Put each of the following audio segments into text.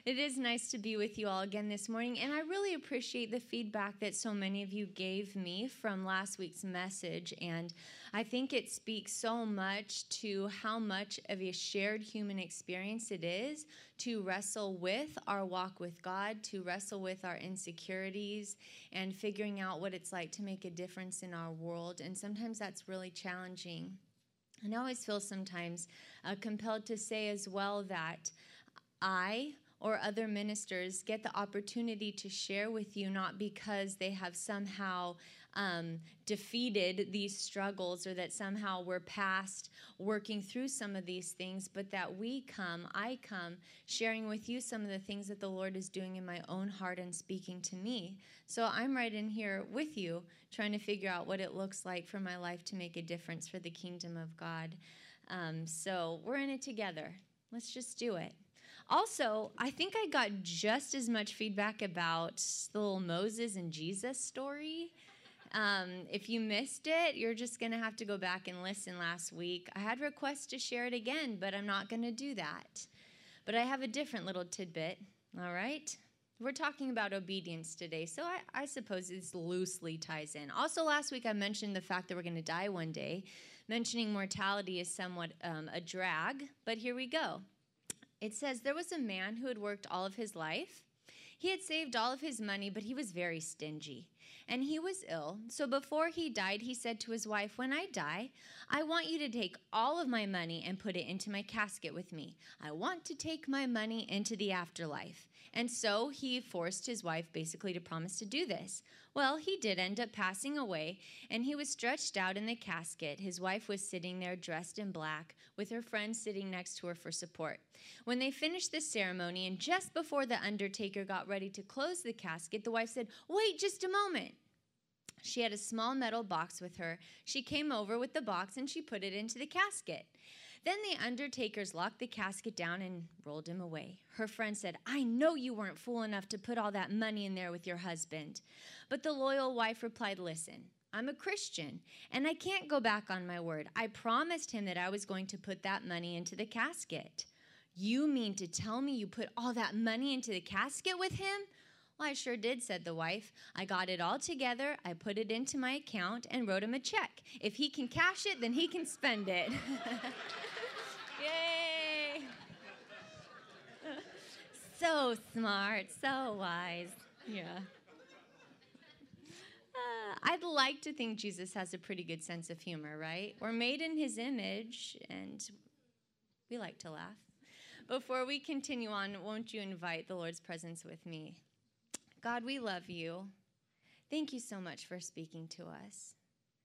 It is nice to be with you all again this morning, and I really appreciate the feedback that so many of you gave me from last week's message, and I think it speaks so much to how much of a shared human experience it is to wrestle with our walk with God, to wrestle with our insecurities, and figuring out what it's like to make a difference in our world, and sometimes that's really challenging. And I always feel sometimes compelled to say as well that I or other ministers get the opportunity to share with you not because they have somehow defeated these struggles or that somehow we're past working through some of these things, but that I come sharing with you some of the things that the Lord is doing in my own heart and speaking to me. So I'm right in here with you trying to figure out what it looks like for my life to make a difference for the kingdom of God. So we're in it together. Let's just do it. Also, I think I got just as much feedback about the little Moses and Jesus story. If you missed it, you're just going to have to go back and listen last week. I had requests to share it again, but I'm not going to do that. But I have a different little tidbit, all right? We're talking about obedience today, so I suppose this loosely ties in. Also, last week I mentioned the fact that we're going to die one day. Mentioning mortality is somewhat a drag, but here we go. It says, there was a man who had worked all of his life. He had saved all of his money, but he was very stingy. And he was ill. So before he died, he said to his wife, when I die, I want you to take all of my money and put it into my casket with me. I want to take my money into the afterlife. And so he forced his wife basically to promise to do this. Well, he did end up passing away, and he was stretched out in the casket. His wife was sitting there dressed in black with her friend sitting next to her for support. When they finished the ceremony, and just before the undertaker got ready to close the casket, the wife said, wait just a moment. She had a small metal box with her. She came over with the box and she put it into the casket. Then the undertakers locked the casket down and rolled him away. Her friend said, I know you weren't fool enough to put all that money in there with your husband. But the loyal wife replied, listen, I'm a Christian and I can't go back on my word. I promised him that I was going to put that money into the casket. You mean to tell me you put all that money into the casket with him? Well, I sure did, said the wife. I got it all together, I put it into my account, and wrote him a check. If he can cash it, then he can spend it. Yay! So smart, so wise. Yeah. I'd like to think Jesus has a pretty good sense of humor, right? We're made in his image, and we like to laugh. Before we continue on, won't you invite the Lord's presence with me? God, we love you. Thank you so much for speaking to us.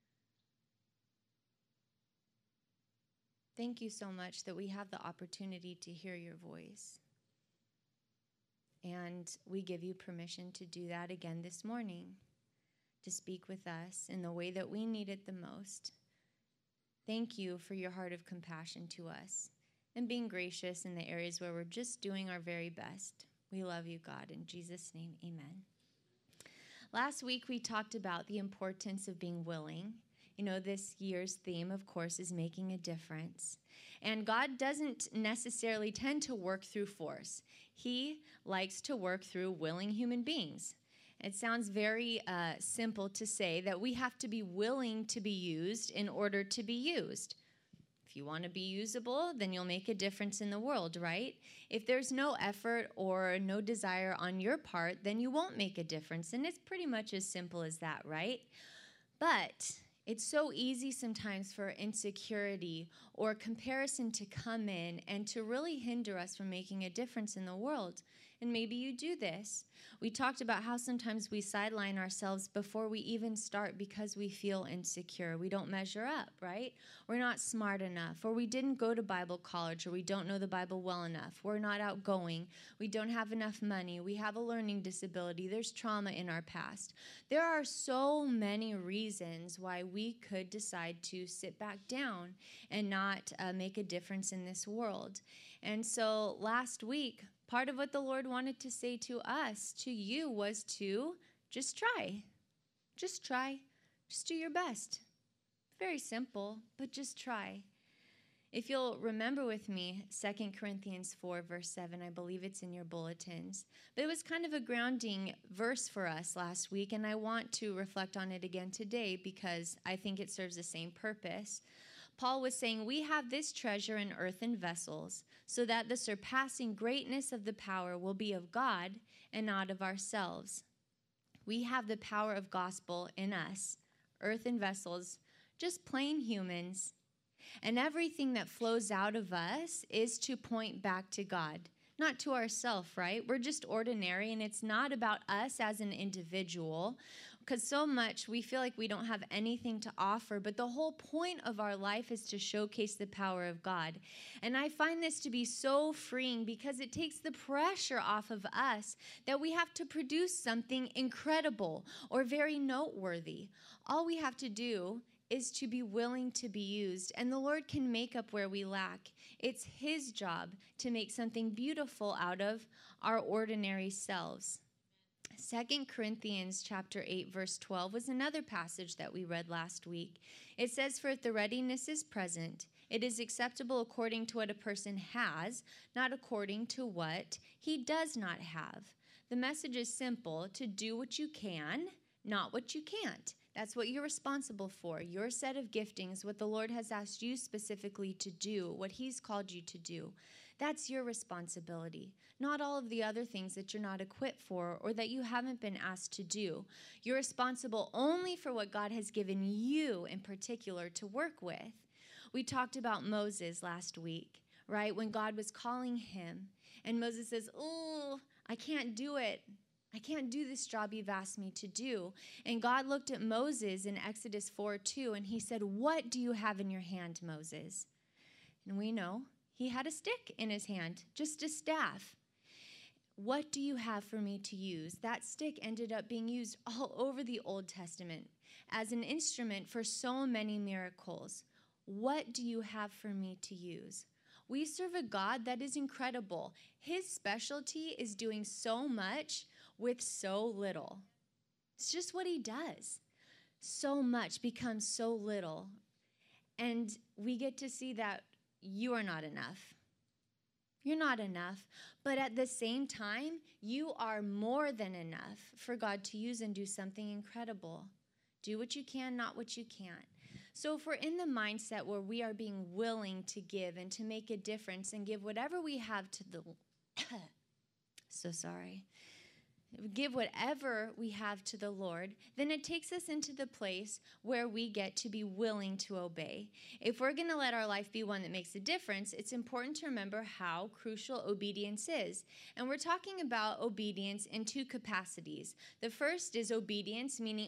Thank you so much that we have the opportunity to hear your voice. And we give you permission to do that again this morning, to speak with us in the way that we need it the most. Thank you for your heart of compassion to us and being gracious in the areas where we're just doing our very best. We love you, God. In Jesus' name, amen. Last week, we talked about the importance of being willing. You know, this year's theme, of course, is making a difference. And God doesn't necessarily tend to work through force. He likes to work through willing human beings. It sounds very simple to say that we have to be willing to be used in order to be used. If you want to be usable, then you'll make a difference in the world, right? If there's no effort or no desire on your part, then you won't make a difference. And it's pretty much as simple as that, right? But it's so easy sometimes for insecurity or comparison to come in and to really hinder us from making a difference in the world. And maybe you do this. We talked about how sometimes we sideline ourselves before we even start because we feel insecure. We don't measure up, right? We're not smart enough, or we didn't go to Bible college, or we don't know the Bible well enough. We're not outgoing. We don't have enough money. We have a learning disability. There's trauma in our past. There are so many reasons why we could decide to sit back down and not make a difference in this world. And so last week, part of what the Lord wanted to say to us, to you, was to just try. Just try. Just do your best. Very simple, but just try. If you'll remember with me, 2 Corinthians 4, verse 7, I believe it's in your bulletins. But it was kind of a grounding verse for us last week, and I want to reflect on it again today because I think it serves the same purpose. Paul was saying, we have this treasure in earthen vessels, so that the surpassing greatness of the power will be of God and not of ourselves. We have the power of gospel in us, earthen vessels, just plain humans. And everything that flows out of us is to point back to God, not to ourselves, right? We're just ordinary, and it's not about us as an individual, because so much we feel like we don't have anything to offer, but the whole point of our life is to showcase the power of God. And I find this to be so freeing because it takes the pressure off of us that we have to produce something incredible or very noteworthy. All we have to do is to be willing to be used, and the Lord can make up where we lack. It's His job to make something beautiful out of our ordinary selves. 2 Corinthians chapter 8, verse 12 was another passage that we read last week. It says, for if the readiness is present, it is acceptable according to what a person has, not according to what he does not have. The message is simple: to do what you can, not what you can't. That's what you're responsible for. Your set of giftings, what the Lord has asked you specifically to do, what He's called you to do. That's your responsibility, not all of the other things that you're not equipped for or that you haven't been asked to do. You're responsible only for what God has given you in particular to work with. We talked about Moses last week, right? When God was calling him, and Moses says, oh, I can't do it. I can't do this job you've asked me to do. And God looked at Moses in Exodus 4:2, and He said, what do you have in your hand, Moses? And we know he had a stick in his hand, just a staff. What do you have for me to use? That stick ended up being used all over the Old Testament as an instrument for so many miracles. What do you have for me to use? We serve a God that is incredible. His specialty is doing so much with so little. It's just what He does. So much becomes so little. And we get to see that you are not enough. You're not enough. But at the same time, you are more than enough for God to use and do something incredible. Do what you can, not what you can't. So if we're in the mindset where we are being willing to give and to make a difference and give whatever we have to the give whatever we have to the Lord, then it takes us into the place where we get to be willing to obey. If we're going to let our life be one that makes a difference, it's important to remember how crucial obedience is. And we're talking about obedience in two capacities. The first is obedience, meaning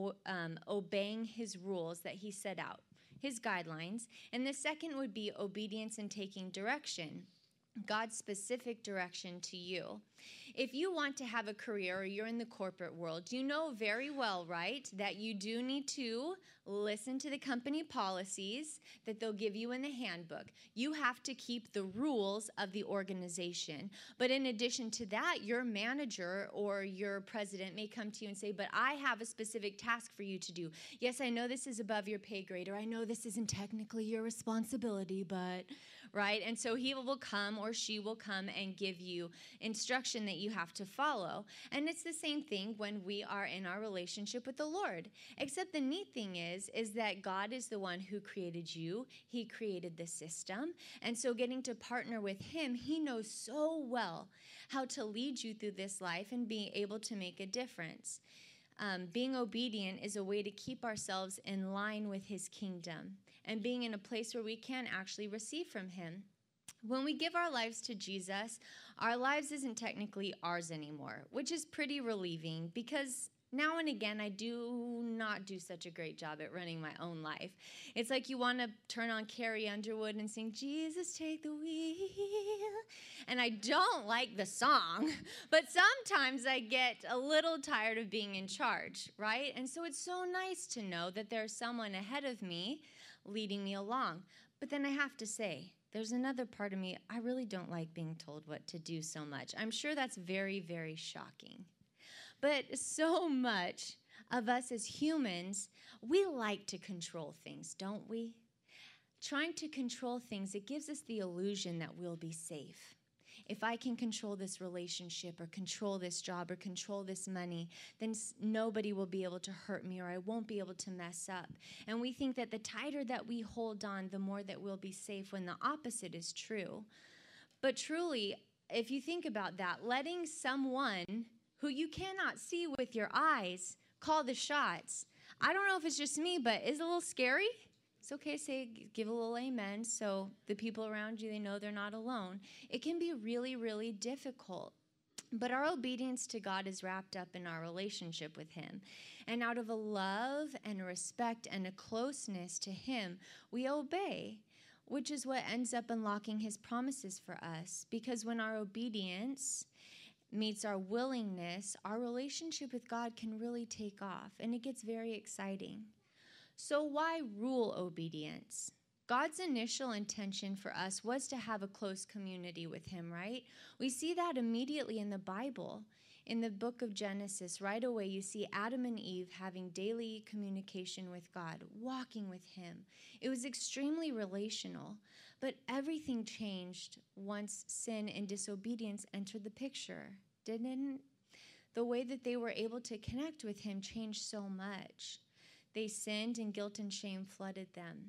obeying His rules that He set out, His guidelines. And the second would be obedience in taking direction, God's specific direction to you. If you want to have a career or you're in the corporate world, you know very well, right, that you do need to listen to the company policies that they'll give you in the handbook. You have to keep the rules of the organization. But in addition to that, your manager or your president may come to you and say, but I have a specific task for you to do. Yes, I know this is above your pay grade, or I know this isn't technically your responsibility, but, right? And so he will come or she will come and give you instruction that you have to follow. And it's the same thing when we are in our relationship with the Lord. Except the neat thing is that God is the one who created you. He created the system. And so getting to partner with Him, He knows so well how to lead you through this life and being able to make a difference. Being obedient is a way to keep ourselves in line with His kingdom and being in a place where we can actually receive from Him. When we give our lives to Jesus, our lives isn't technically ours anymore, which is pretty relieving because now and again, I do not do such a great job at running my own life. It's like you want to turn on Carrie Underwood and sing, Jesus, take the wheel. And I don't like the song, but sometimes I get a little tired of being in charge, right? And so it's so nice to know that there's someone ahead of me leading me along. But then I have to say, there's another part of me, I really don't like being told what to do so much. I'm sure that's very, very shocking. But so much of us as humans, we like to control things, don't we? trying to control things, it gives us the illusion that we'll be safe. If I can control this relationship or control this job or control this money, then nobody will be able to hurt me or I won't be able to mess up. And we think that the tighter that we hold on, the more that we'll be safe, when the opposite is true. But truly, if you think about that, letting someone who you cannot see with your eyes call the shots, I don't know if it's just me, but is it a little scary? It's okay to give a little amen so the people around you, they know they're not alone. It can be really, really difficult. But our obedience to God is wrapped up in our relationship with him. And out of a love and a respect and a closeness to him, we obey, which is what ends up unlocking his promises for us. Because when our obedience meets our willingness, our relationship with God can really take off, and it gets very exciting. So why rule obedience? God's initial intention for us was to have a close community with him, right? We see that immediately in the Bible. In the book of Genesis, right away, you see Adam and Eve having daily communication with God, walking with him. It was extremely relational, but everything changed once sin and disobedience entered the picture, didn't it? The way that they were able to connect with him changed so much. They sinned and guilt and shame flooded them.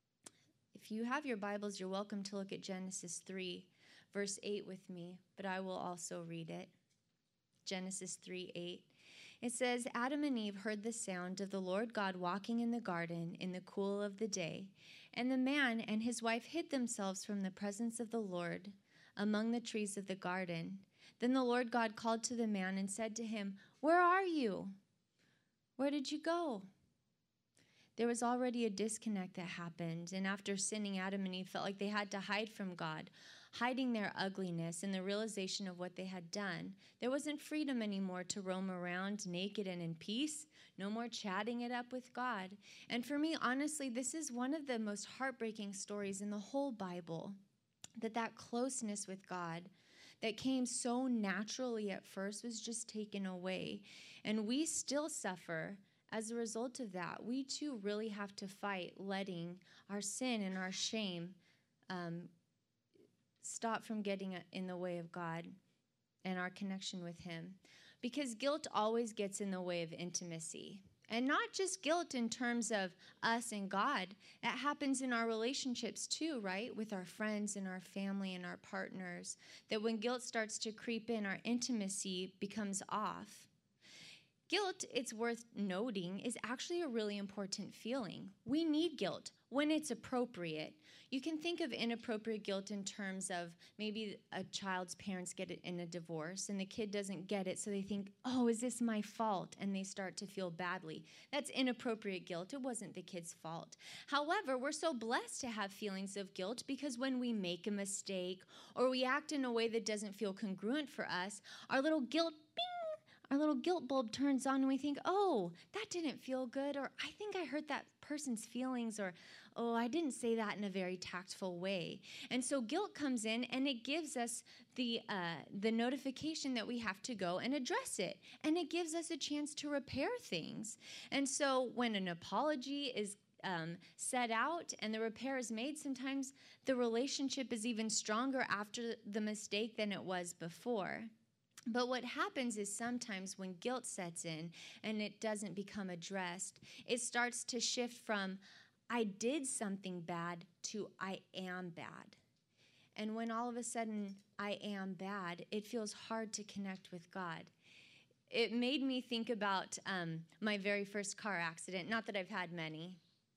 If you have your Bibles, you're welcome to look at Genesis 3, verse 8 with me, but I will also read it. Genesis 3:8. It says, Adam and Eve heard the sound of the Lord God walking in the garden in the cool of the day, and the man and his wife hid themselves from the presence of the Lord among the trees of the garden. Then the Lord God called to the man and said to him, Where are you? Where did you go? There was already a disconnect that happened, and after sinning, Adam and Eve felt like they had to hide from God, hiding their ugliness and the realization of what they had done. There wasn't freedom anymore to roam around naked and in peace, no more chatting it up with God. And for me, honestly, this is one of the most heartbreaking stories in the whole Bible, that closeness with God that came so naturally at first was just taken away. And we still suffer as a result of that. We too really have to fight letting our sin and our shame stop from getting in the way of God and our connection with him. Because guilt always gets in the way of intimacy. And not just guilt in terms of us and God. It happens in our relationships too, right? With our friends and our family and our partners. That when guilt starts to creep in, our intimacy becomes off. Guilt, it's worth noting, is actually a really important feeling. We need guilt when it's appropriate. You can think of inappropriate guilt in terms of maybe a child's parents get it in a divorce and the kid doesn't get it, so they think, oh, is this my fault? And they start to feel badly. That's inappropriate guilt. It wasn't the kid's fault. However, we're so blessed to have feelings of guilt because when we make a mistake or we act in a way that doesn't feel congruent for us, our little guilt bulb turns on and we think, oh, that didn't feel good, or I think I hurt that person's feelings, or oh, I didn't say that in a very tactful way. And so guilt comes in and it gives us the notification that we have to go and address it. And it gives us a chance to repair things. And so when an apology is set out and the repair is made, sometimes the relationship is even stronger after the mistake than it was before. But what happens is sometimes when guilt sets in and it doesn't become addressed, it starts to shift from I did something bad to I am bad. And when all of a sudden I am bad, it feels hard to connect with God. It made me think about my very first car accident. Not that I've had many.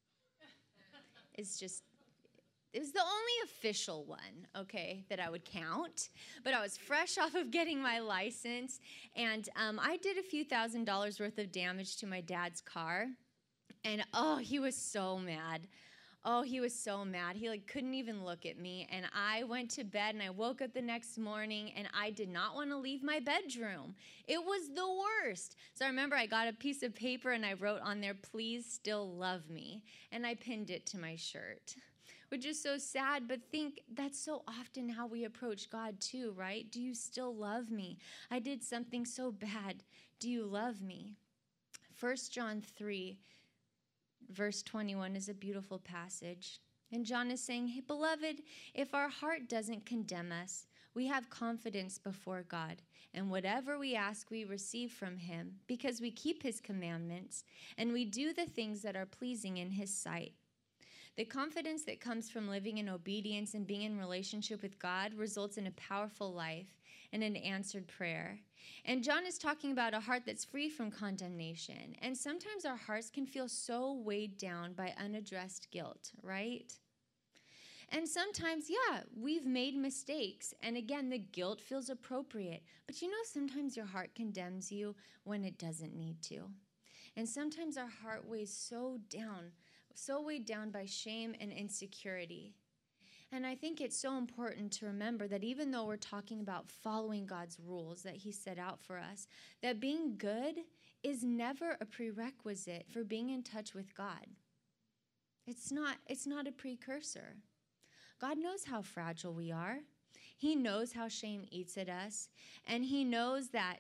It was the only official one, okay, that I would count. But I was fresh off of getting my license, and I did a few $1,000s worth of damage to my dad's car. And, oh, he was so mad. Oh, he was so mad. He couldn't even look at me. And I went to bed, and I woke up the next morning, and I did not want to leave my bedroom. It was the worst. So I remember I got a piece of paper, and I wrote on there, "Please still love me." And I pinned it to my shirt, which is so sad, but think that's so often how we approach God too, right? Do you still love me? I did something so bad. Do you love me? 1 John 3, verse 21 is a beautiful passage. And John is saying, hey, beloved, if our heart doesn't condemn us, we have confidence before God. And whatever we ask, we receive from him because we keep his commandments and we do the things that are pleasing in his sight. The confidence that comes from living in obedience and being in relationship with God results in a powerful life and an answered prayer. And John is talking about a heart that's free from condemnation. And sometimes our hearts can feel so weighed down by unaddressed guilt, right? And sometimes, we've made mistakes. And again, the guilt feels appropriate. But sometimes your heart condemns you when it doesn't need to. And sometimes our heart weighs so weighed down by shame and insecurity. And I think it's so important to remember that even though we're talking about following God's rules that he set out for us, that being good is never a prerequisite for being in touch with God. It's not a precursor. God knows how fragile we are. He knows how shame eats at us. And he knows that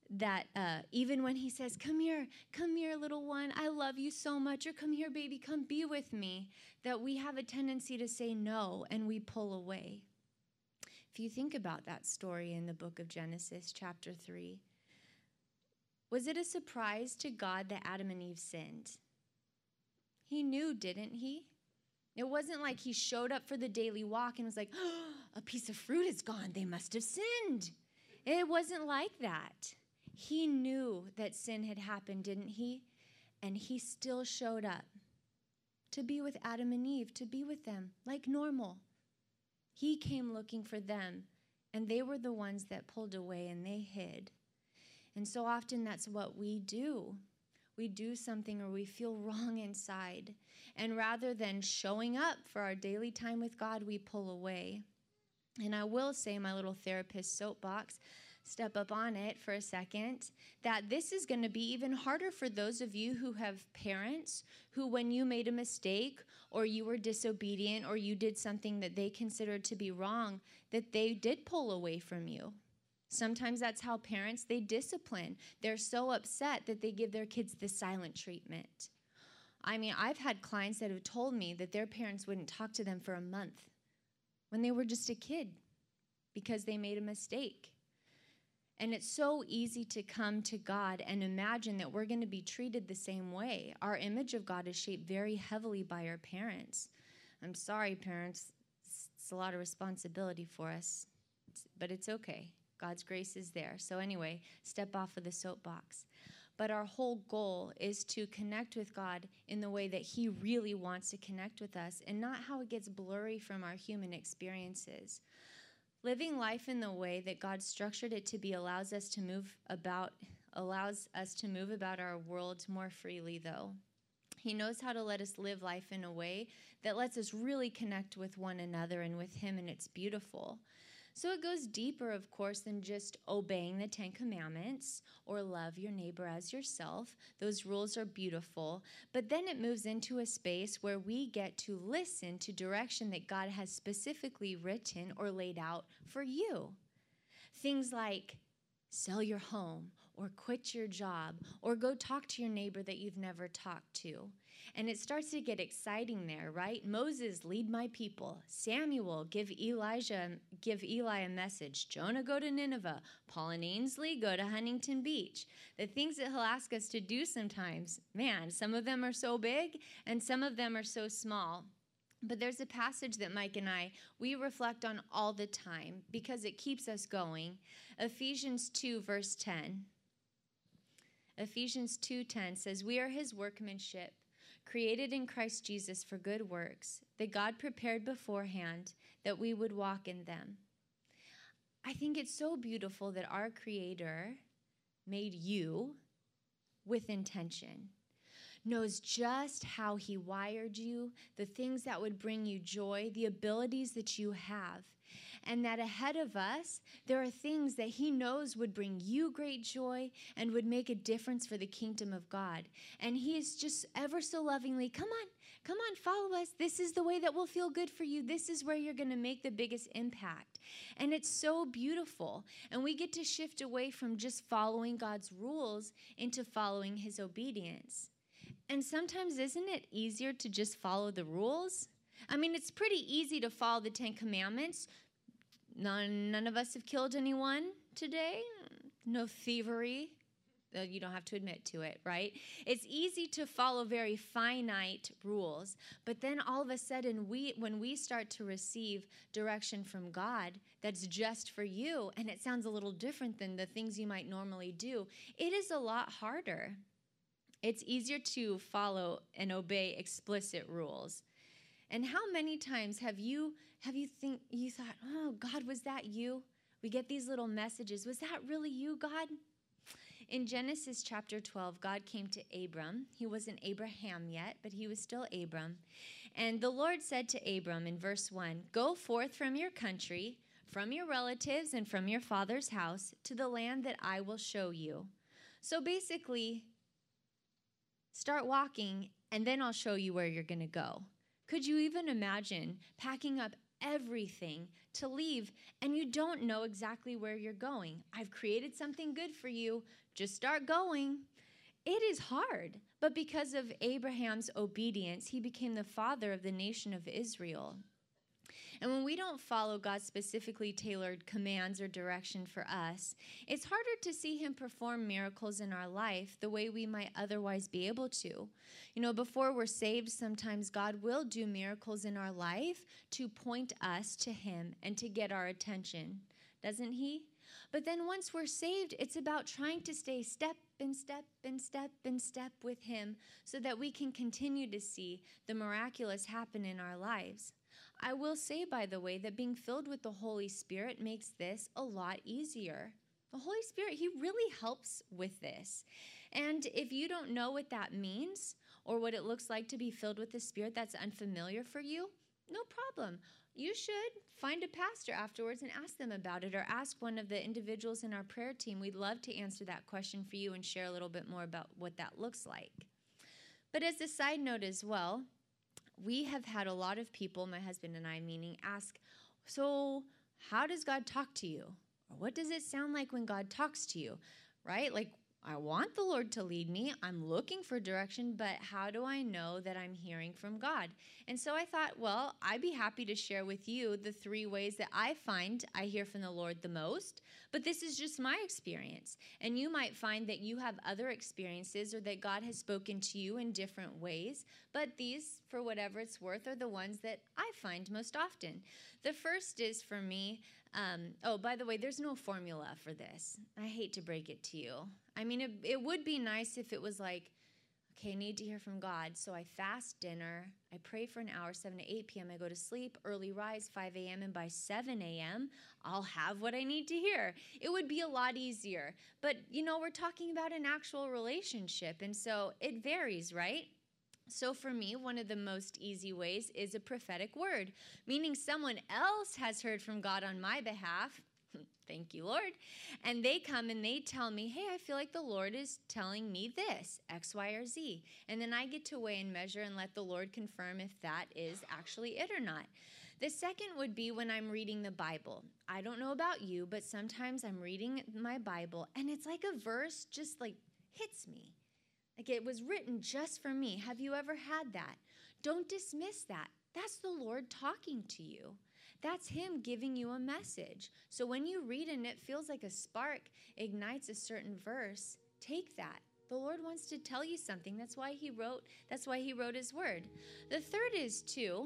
even when he says, come here, little one, I love you so much, or come here, baby, come be with me, that we have a tendency to say no and we pull away. If you think about that story in the book of Genesis, chapter 3, was it a surprise to God that Adam and Eve sinned? He knew, didn't he? It wasn't like he showed up for the daily walk and was like, oh, a piece of fruit is gone. They must have sinned. It wasn't like that. He knew that sin had happened, didn't he? And he still showed up to be with Adam and Eve, to be with them like normal. He came looking for them, and they were the ones that pulled away and they hid. And so often that's what we do. We do something or we feel wrong inside. And rather than showing up for our daily time with God, we pull away. And I will say, my little therapist soapbox, step up on it for a second, that this is going to be even harder for those of you who have parents who, when you made a mistake or you were disobedient or you did something that they considered to be wrong, that they did pull away from you. Sometimes that's how parents, they discipline. They're so upset that they give their kids the silent treatment. I mean, I've had clients that have told me that their parents wouldn't talk to them for a month when they were just a kid because they made a mistake. And it's so easy to come to God and imagine that we're going to be treated the same way. Our image of God is shaped very heavily by our parents. I'm sorry, parents. It's a lot of responsibility for us, but it's okay. God's grace is there. So anyway, step off of the soapbox. But our whole goal is to connect with God in the way that he really wants to connect with us and not how it gets blurry from our human experiences. Living life in the way that God structured it to be allows us to move about our world more freely, though. He knows how to let us live life in a way that lets us really connect with one another and with him, and it's beautiful. So it goes deeper, of course, than just obeying the 10 Commandments or love your neighbor as yourself. Those rules are beautiful. But then it moves into a space where we get to listen to direction that God has specifically written or laid out for you. Things like sell your home or quit your job or go talk to your neighbor that you've never talked to. And it starts to get exciting there, right? Moses, lead my people. Samuel, give Eli a message. Jonah, go to Nineveh. Paul and Ainsley, go to Huntington Beach. The things that he'll ask us to do sometimes, man, some of them are so big and some of them are so small. But there's a passage that Mike and we reflect on all the time because it keeps us going. Ephesians 2, verse 10. Ephesians 2:10 says, we are his workmanship, created in Christ Jesus for good works, that God prepared beforehand that we would walk in them. I think it's so beautiful that our Creator made you with intention, knows just how he wired you, the things that would bring you joy, the abilities that you have, and that ahead of us, there are things that he knows would bring you great joy and would make a difference for the kingdom of God. And he is just ever so lovingly, come on, follow us. This is the way that will feel good for you. This is where you're going to make the biggest impact. And it's so beautiful. And we get to shift away from just following God's rules into following his obedience. And sometimes isn't it easier to just follow the rules? I mean, it's pretty easy to follow the 10 Commandments. None of us have killed anyone today. No thievery. You don't have to admit to it, right? It's easy to follow very finite rules, but then all of a sudden, when we start to receive direction from God that's just for you, and it sounds a little different than the things you might normally do, it is a lot harder. It's easier to follow and obey explicit rules. And how many times have you thought, oh, God, was that you? We get these little messages. Was that really you, God? In Genesis chapter 12, God came to Abram. He wasn't Abraham yet, but he was still Abram. And the Lord said to Abram in verse 1, "Go forth from your country, from your relatives, and from your father's house to the land that I will show you." So basically, start walking, and then I'll show you where you're going to go. Could you even imagine packing up everything to leave, and you don't know exactly where you're going? I've created something good for you. Just start going. It is hard, but because of Abraham's obedience, he became the father of the nation of Israel. And when we don't follow God's specifically tailored commands or direction for us, it's harder to see him perform miracles in our life the way we might otherwise be able to. You know, before we're saved, sometimes God will do miracles in our life to point us to him and to get our attention, doesn't he? But then once we're saved, it's about trying to stay step and step and step and step with him so that we can continue to see the miraculous happen in our lives. I will say, by the way, that being filled with the Holy Spirit makes this a lot easier. The Holy Spirit, he really helps with this. And if you don't know what that means or what it looks like to be filled with the Spirit that's unfamiliar for you, no problem. You should find a pastor afterwards and ask them about it, or ask one of the individuals in our prayer team. We'd love to answer that question for you and share a little bit more about what that looks like. But as a side note as well, we have had a lot of people, my husband and I meaning, ask, so how does God talk to you? Or what does it sound like when God talks to you, right? Like, I want the Lord to lead me. I'm looking for direction, but how do I know that I'm hearing from God? And so I thought, well, I'd be happy to share with you the 3 ways that I find I hear from the Lord the most, but this is just my experience. And you might find that you have other experiences or that God has spoken to you in different ways, but these, for whatever it's worth, are the ones that I find most often. The first is for me, by the way, there's no formula for this. I hate to break it to you. I mean, it would be nice if it was like, okay, I need to hear from God. So I fast dinner, I pray for an hour, 7 to 8 p.m. I go to sleep, early rise, 5 a.m., and by 7 a.m., I'll have what I need to hear. It would be a lot easier. But, you know, we're talking about an actual relationship, and so it varies, right? So for me, one of the most easy ways is a prophetic word, meaning someone else has heard from God on my behalf. Thank you, Lord. And they come and they tell me, hey, I feel like the Lord is telling me this, X, Y, or Z. And then I get to weigh and measure and let the Lord confirm if that is actually it or not. The second would be when I'm reading the Bible. I don't know about you, but sometimes I'm reading my Bible and it's like a verse just like hits me. Like it was written just for me. Have you ever had that? Don't dismiss that. That's the Lord talking to you. That's him giving you a message. So when you read and it feels like a spark ignites a certain verse, take that. The Lord wants to tell you something. That's why he wrote his word. The third is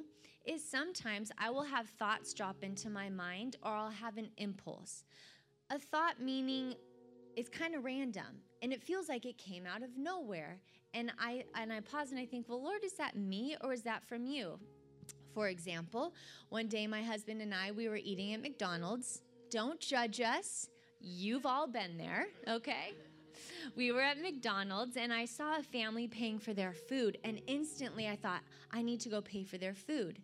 sometimes I will have thoughts drop into my mind, or I'll have an impulse. A thought meaning it's kind of random and it feels like it came out of nowhere. And I pause and I think, well, Lord, is that me or is that from you? For example, one day my husband and I, we were eating at McDonald's. Don't judge us. You've all been there, okay? We were at McDonald's and I saw a family paying for their food, and instantly I thought, I need to go pay for their food.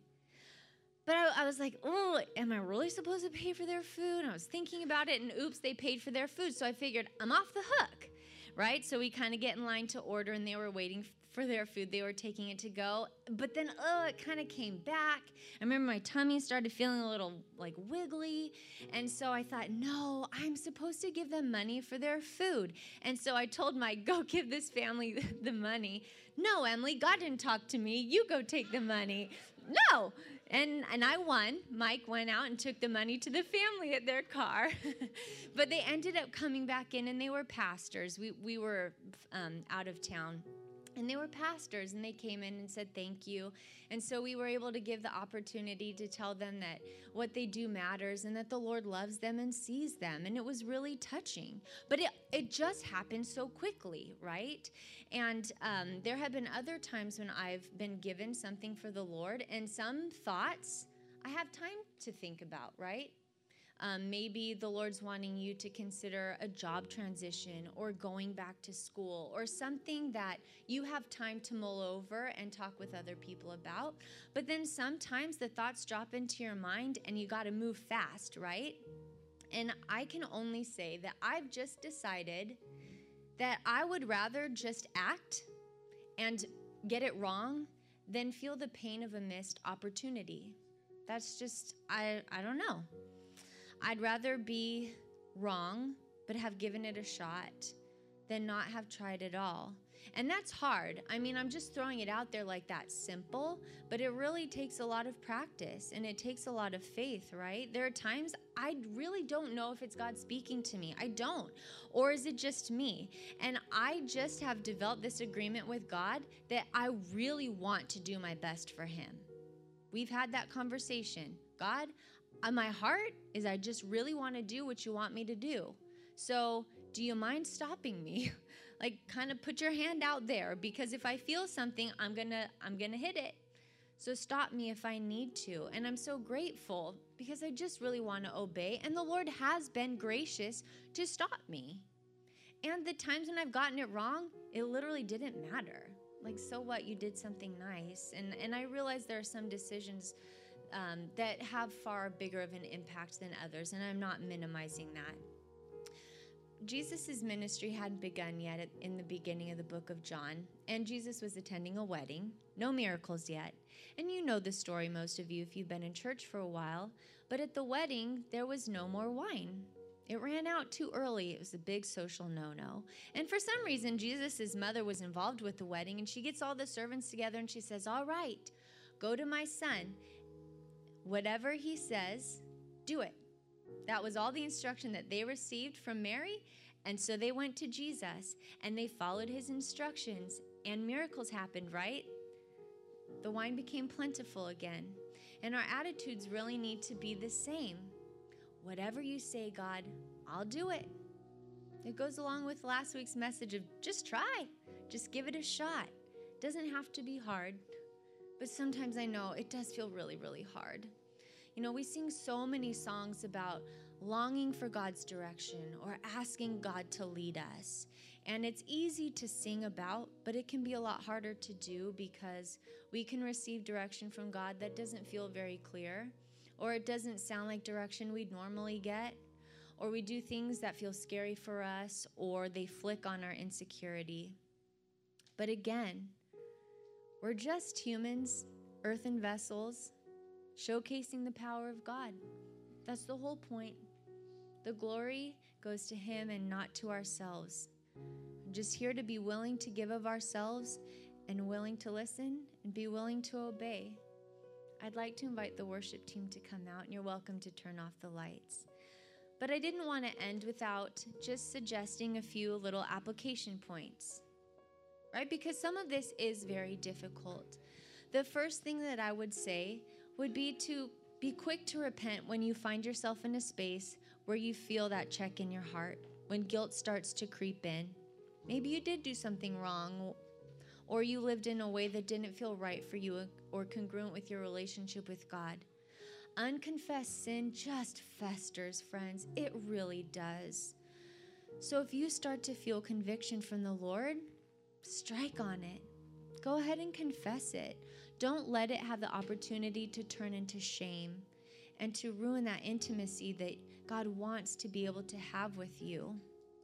But I was like, oh, am I really supposed to pay for their food? And I was thinking about it, and oops, they paid for their food. So I figured, I'm off the hook, right? So we kind of get in line to order, and they were waiting for their food. They were taking it to go. But then, it kind of came back. I remember my tummy started feeling a little, like, wiggly. And so I thought, no, I'm supposed to give them money for their food. And so I told Mike, go give this family the money. No, Emily, God didn't talk to me. You go take the money. No. And I won. Mike went out and took the money to the family at their car. But they ended up coming back in, and they were pastors. We were out of town. And they were pastors, and they came in and said thank you. And so we were able to give the opportunity to tell them that what they do matters and that the Lord loves them and sees them. And it was really touching. But it just happened so quickly, right? And there have been other times when I've been given something for the Lord, and some thoughts I have time to think about, right? Maybe the Lord's wanting you to consider a job transition or going back to school or something that you have time to mull over and talk with other people about. But then sometimes the thoughts drop into your mind and you got to move fast, right? And I can only say that I've just decided that I would rather just act and get it wrong than feel the pain of a missed opportunity. That's just, I don't know. I'd rather be wrong, but have given it a shot than not have tried at all. And that's hard. I mean, I'm just throwing it out there like that simple, but it really takes a lot of practice and it takes a lot of faith, right? There are times I really don't know if it's God speaking to me. I don't. Or is it just me? And I just have developed this agreement with God that I really want to do my best for him. We've had that conversation. God, my heart is I just really want to do what you want me to do. So do you mind stopping me? Like, kind of put your hand out there, because if I feel something, I'm gonna hit it. So stop me if I need to. And I'm so grateful because I just really want to obey. And the Lord has been gracious to stop me. And the times when I've gotten it wrong, it literally didn't matter. Like, so what? You did something nice. And I realize there are some decisions that have far bigger of an impact than others, and I'm not minimizing that. Jesus' ministry hadn't begun yet in the beginning of the book of John, and Jesus was attending a wedding. No miracles yet. And you know the story, most of you, if you've been in church for a while. But at the wedding, there was no more wine. It ran out too early. It was a big social no-no. And for some reason, Jesus' mother was involved with the wedding, and she gets all the servants together, and she says, all right, go to my son. Whatever he says, do it. That was all the instruction that they received from Mary. And so they went to Jesus and they followed his instructions, and miracles happened, right? The wine became plentiful again. And our attitudes really need to be the same. Whatever you say, God, I'll do it. It goes along with last week's message of just try. Just give it a shot. It doesn't have to be hard. But sometimes I know it does feel really, really hard. You know, we sing so many songs about longing for God's direction or asking God to lead us. And it's easy to sing about, but it can be a lot harder to do because we can receive direction from God that doesn't feel very clear, or it doesn't sound like direction we'd normally get, or we do things that feel scary for us, or they flick on our insecurity. But again, we're just humans, earthen vessels, showcasing the power of God. That's the whole point. The glory goes to him and not to ourselves. I'm just here to be willing to give of ourselves and willing to listen and be willing to obey. I'd like to invite the worship team to come out, and you're welcome to turn off the lights. But I didn't want to end without just suggesting a few little application points, right? Because some of this is very difficult. The first thing that I would say would be to be quick to repent when you find yourself in a space where you feel that check in your heart, when guilt starts to creep in. Maybe you did do something wrong, or you lived in a way that didn't feel right for you or congruent with your relationship with God. Unconfessed sin just festers, friends. It really does. So if you start to feel conviction from the Lord, strike on it. Go ahead and confess it. Don't let it have the opportunity to turn into shame and to ruin that intimacy that God wants to be able to have with you.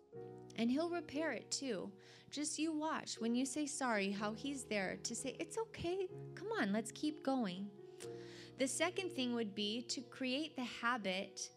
And he'll repair it too. Just you watch when you say sorry, how he's there to say, it's okay. Come on, let's keep going. The second thing would be to create the habit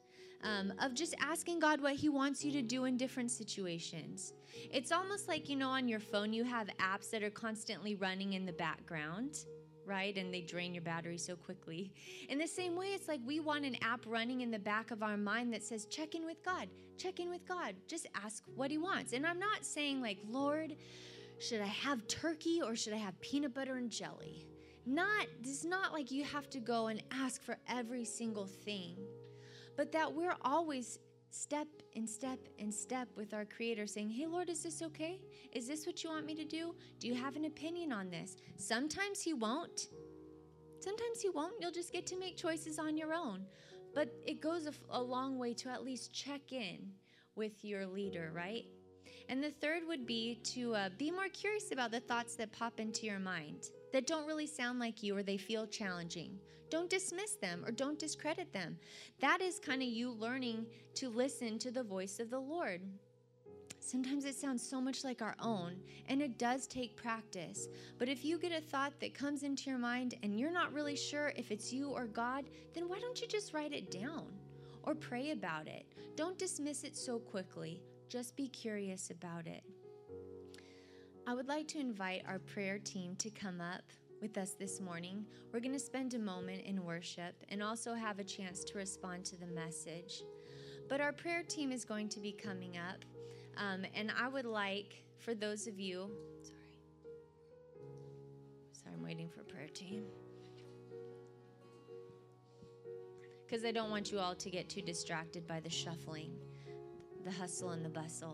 of just asking God what he wants you to do in different situations. It's almost like, on your phone, you have apps that are constantly running in the background. right? And they drain your battery so quickly. In the same way, it's like we want an app running in the back of our mind that says, check in with God, check in with God. Just ask what he wants. And I'm not saying like, Lord, should I have turkey or should I have peanut butter and jelly? It's not like you have to go and ask for every single thing, but that we're always step and step and step with our Creator saying, hey, Lord, is this okay? Is this what you want me to do? Do you have an opinion on this? Sometimes he won't. Sometimes he won't. You'll just get to make choices on your own. But it goes a long way to at least check in with your leader, right? And the third would be to be more curious about the thoughts that pop into your mind that don't really sound like you or they feel challenging. Don't dismiss them or don't discredit them. That is kind of you learning to listen to the voice of the Lord. Sometimes it sounds so much like our own, and it does take practice. But if you get a thought that comes into your mind and you're not really sure if it's you or God, then why don't you just write it down or pray about it? Don't dismiss it so quickly. Just be curious about it. I would like to invite our prayer team to come up with us this morning. We're going to spend a moment in worship and also have a chance to respond to the message. But our prayer team is going to be coming up. And I would like, for those of you, sorry, I'm waiting for prayer team. Because I don't want you all to get too distracted by the shuffling, the hustle and the bustle.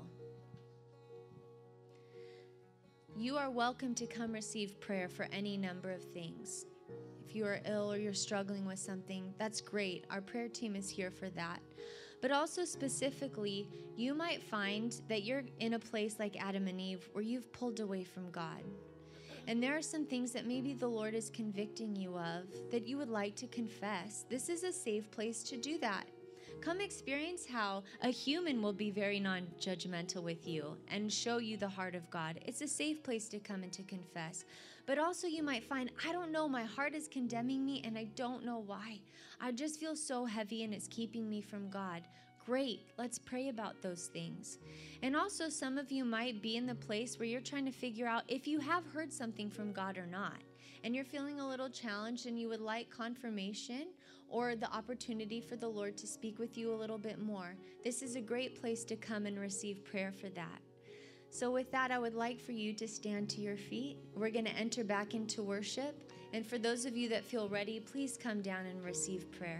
You are welcome to come receive prayer for any number of things. If you are ill or you're struggling with something, that's great. Our prayer team is here for that. But also specifically, you might find that you're in a place like Adam and Eve where you've pulled away from God. And there are some things that maybe the Lord is convicting you of that you would like to confess. This is a safe place to do that. Come experience how a human will be very non-judgmental with you and show you the heart of God. It's a safe place to come and to confess. But also you might find, I don't know, my heart is condemning me and I don't know why. I just feel so heavy and it's keeping me from God. Great, let's pray about those things. And also some of you might be in the place where you're trying to figure out if you have heard something from God or not. And you're feeling a little challenged and you would like confirmation or the opportunity for the Lord to speak with you a little bit more. This is a great place to come and receive prayer for that. So with that, I would like for you to stand to your feet. We're going to enter back into worship. And for those of you that feel ready, please come down and receive prayer.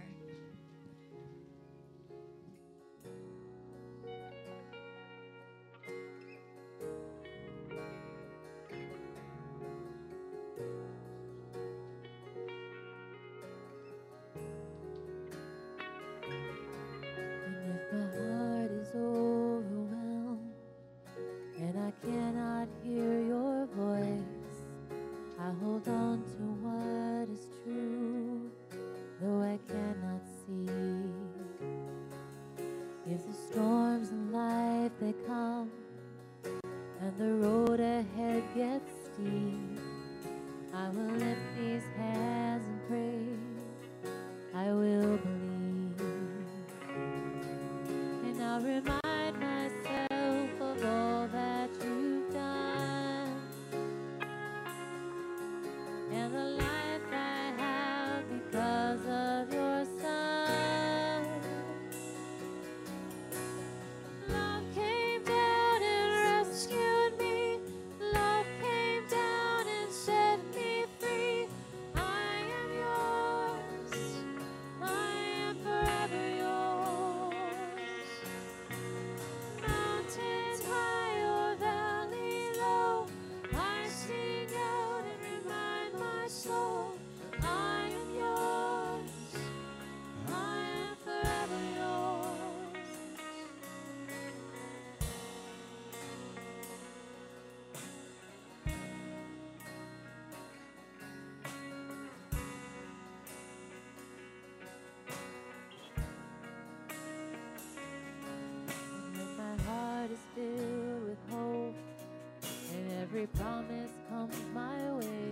Every promise comes my way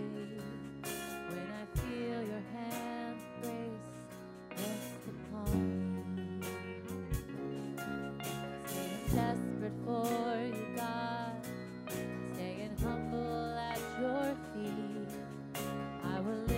when I feel your hand grace rest upon me. Staying desperate for you, God, staying humble at your feet. I will live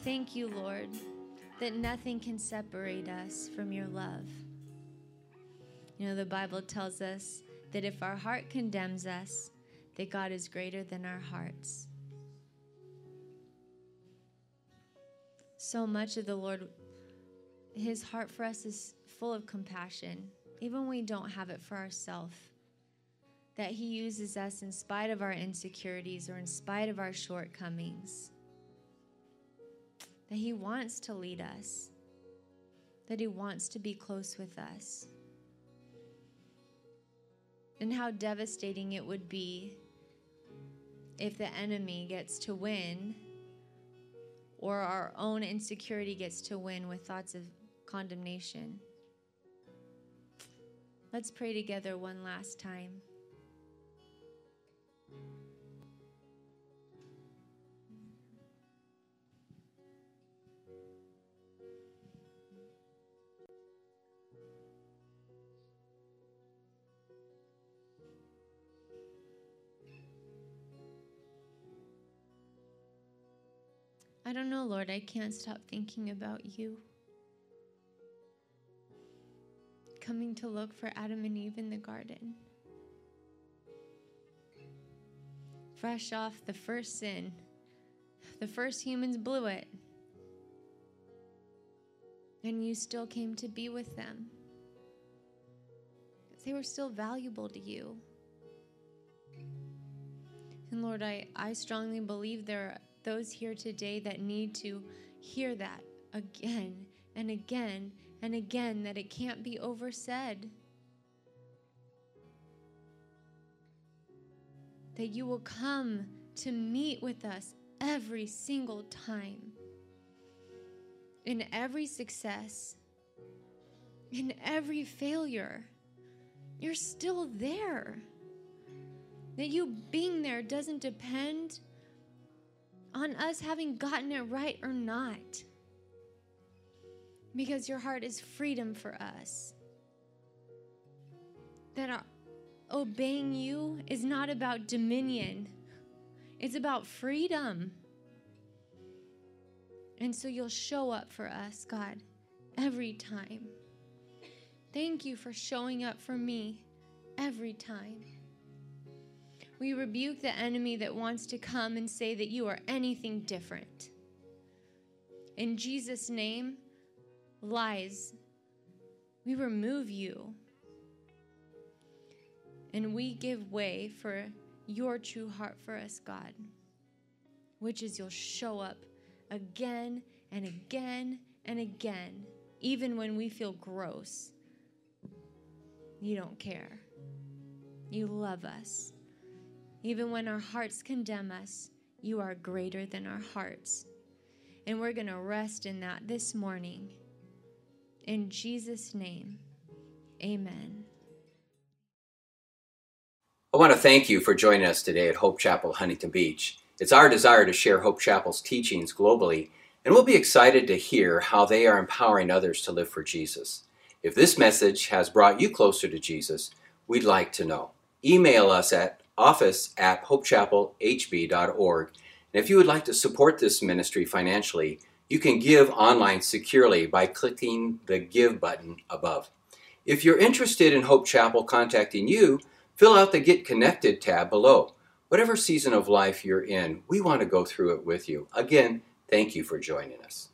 Thank you, Lord, that nothing can separate us from your love. You know, the Bible tells us that if our heart condemns us, that God is greater than our hearts. So much of the Lord, his heart for us is full of compassion, even when we don't have it for ourselves. That he uses us in spite of our insecurities or in spite of our shortcomings. That he wants to lead us. That he wants to be close with us. And how devastating it would be if the enemy gets to win, or our own insecurity gets to win with thoughts of condemnation. Let's pray together one last time. I don't know, Lord, I can't stop thinking about you. Coming to look for Adam and Eve in the garden. Fresh off the first sin. The first humans blew it. And you still came to be with them. They were still valuable to you. And Lord, I strongly believe there are those here today that need to hear that again and again and again, that it can't be oversaid. That you will come to meet with us every single time. In every success, in every failure, you're still there. That you being there doesn't depend on us having gotten it right or not. Because your heart is freedom for us. That obeying you is not about dominion. It's about freedom. And so you'll show up for us, God, every time. Thank you for showing up for me every time. We rebuke the enemy that wants to come and say that you are anything different. In Jesus' name, lies, we remove you. And we give way for your true heart for us, God, which is you'll show up again and again and again, even when we feel gross. You don't care. You love us. Even when our hearts condemn us, you are greater than our hearts. And we're going to rest in that this morning. In Jesus' name, amen. I want to thank you for joining us today at Hope Chapel, Huntington Beach. It's our desire to share Hope Chapel's teachings globally, and we'll be excited to hear how they are empowering others to live for Jesus. If this message has brought you closer to Jesus, we'd like to know. Email us at office@hopechapelhb.org. And if you would like to support this ministry financially, you can give online securely by clicking the Give button above. If you're interested in Hope Chapel contacting you, fill out the Get Connected tab below. Whatever season of life you're in, we want to go through it with you. Again, thank you for joining us.